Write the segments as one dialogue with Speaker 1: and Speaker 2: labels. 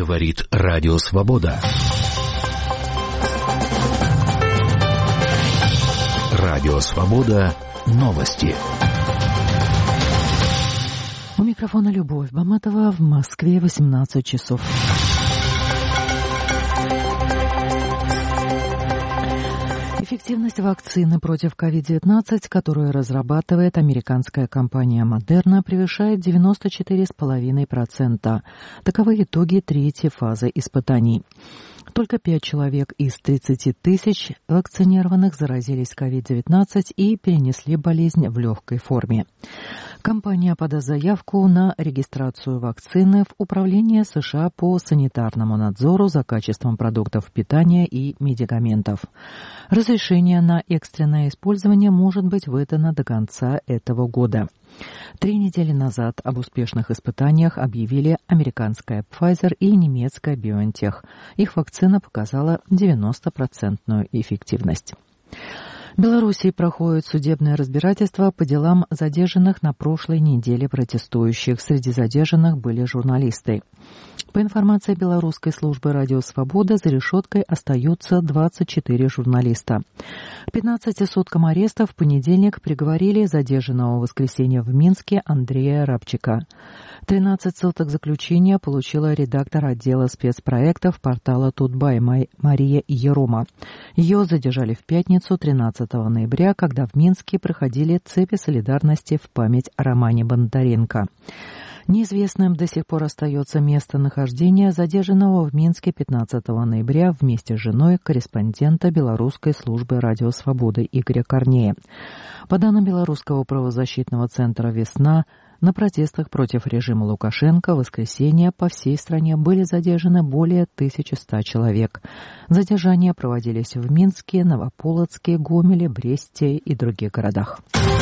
Speaker 1: Говорит Радио Свобода. Радио Свобода. Новости.
Speaker 2: У микрофона Любовь Баматова. В Москве 18 часов. Эффективность вакцины против COVID-19, которую разрабатывает американская компания Moderna, превышает 94,5%. Таковы итоги третьей фазы испытаний. Только 5 человек из 30 тысяч вакцинированных заразились COVID-19 и перенесли болезнь в легкой форме. Компания подаст заявку на регистрацию вакцины в Управление США по санитарному надзору за качеством продуктов питания и медикаментов. Разрешение на экстренное использование может быть выдано до конца этого года. 3 недели назад об успешных испытаниях объявили американская Pfizer и немецкая BioNTech. Их вакцина показала 90% эффективность. В Белоруссии проходит судебное разбирательство по делам задержанных на прошлой неделе протестующих. Среди задержанных были журналисты. По информации белорусской службы «Радио Свобода», за решеткой остаются 24 журналиста. К 15 суткам ареста в понедельник приговорили задержанного в воскресенье в Минске Андрея Рабчика. 13 суток заключения получила редактор отдела спецпроектов портала Тутбай Мария Ерома. Ее задержали в пятницу 13 ноября, когда в Минске проходили цепи солидарности в память о Романе Бондаренко. Неизвестным до сих пор остается местонахождение задержанного в Минске 15 ноября вместе с женой корреспондента белорусской службы «Радио Свободы» Игоря Корнея. По данным Белорусского правозащитного центра «Весна», на протестах против режима Лукашенко в воскресенье по всей стране были задержаны более 1100 человек. Задержания проводились в Минске, Новополоцке, Гомеле, Бресте и других городах.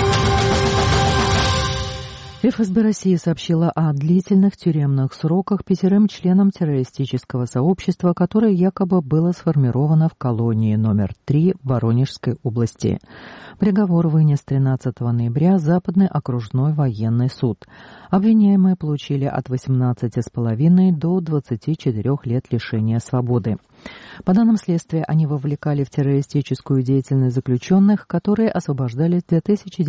Speaker 2: ФСБ России сообщила о длительных тюремных сроках 5 членам террористического сообщества, которое якобы было сформировано в колонии номер 3 Воронежской области. Приговор вынес 13 ноября Западный окружной военный суд. Обвиняемые получили от 18,5 до 24 лет лишения свободы. По данным следствия, они вовлекали в террористическую деятельность заключенных, которые освобождались в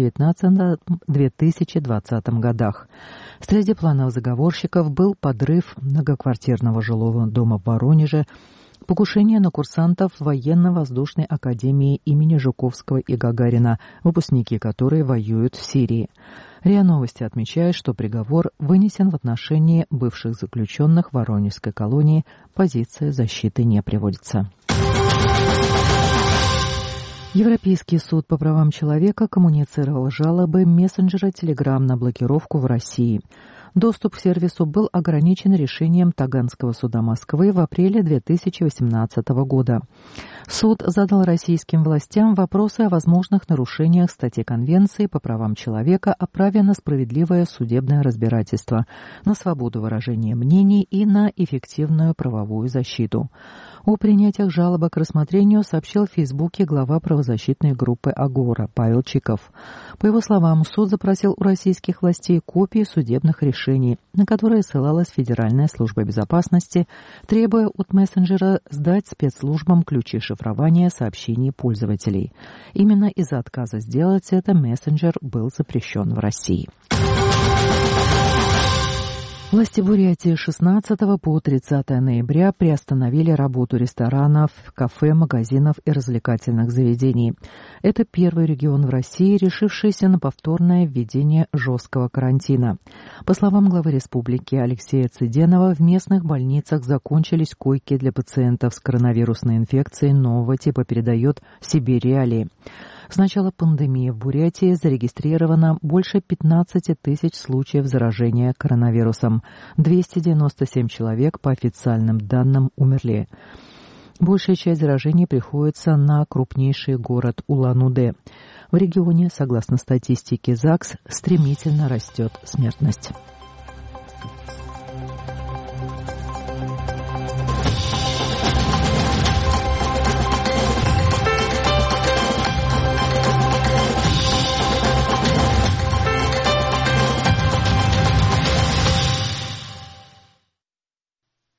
Speaker 2: 2019-2020 годах. Среди планов заговорщиков был подрыв многоквартирного жилого дома в Воронеже, покушение на курсантов военно-воздушной академии имени Жуковского и Гагарина, выпускники которой воюют в Сирии. РИА Новости отмечает, что приговор вынесен в отношении бывших заключенных Воронежской колонии. Позиция защиты не приводится. Европейский суд по правам человека коммуницировал жалобы мессенджера Telegram на блокировку в России. Доступ к сервису был ограничен решением Таганского суда Москвы в апреле 2018 года. Суд задал российским властям вопросы о возможных нарушениях статьи Конвенции по правам человека о праве на справедливое судебное разбирательство, на свободу выражения мнений и на эффективную правовую защиту. О принятиях жалобы к рассмотрению сообщил в Фейсбуке глава правозащитной группы «Агора» Павел Чиков. По его словам, суд запросил у российских властей копии судебных решений, на которые ссылалась Федеральная служба безопасности, требуя от мессенджера сдать спецслужбам ключи шифрования сообщений пользователей. Именно из-за отказа сделать это мессенджер был запрещен в России. Власти Бурятии 16 по 30 ноября приостановили работу ресторанов, кафе, магазинов и развлекательных заведений. Это первый регион в России, решившийся на повторное введение жесткого карантина. По словам главы республики Алексея Цыденова, в местных больницах закончились койки для пациентов с коронавирусной инфекцией нового типа, передает Сибирь-Реалии. С начала пандемии в Бурятии зарегистрировано больше 15 тысяч случаев заражения коронавирусом. 297 человек, по официальным данным, умерли. Большая часть заражений приходится на крупнейший город Улан-Удэ. В регионе, согласно статистике ЗАГС, стремительно растет смертность.